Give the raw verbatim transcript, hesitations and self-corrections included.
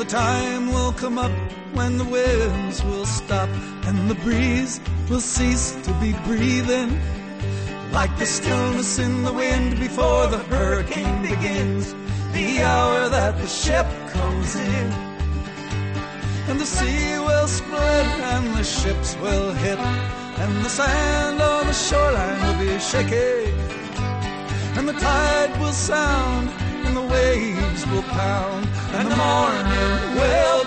time will come up when the winds will stop and the breeze will cease to be breathing. Like the stillness in the wind before the hurricane begins, the hour that the ship comes in. And the sea will split and the ships will hit, and the sand on the shoreline will be shaky, and the tide will sound and the waves will pound, and the morning will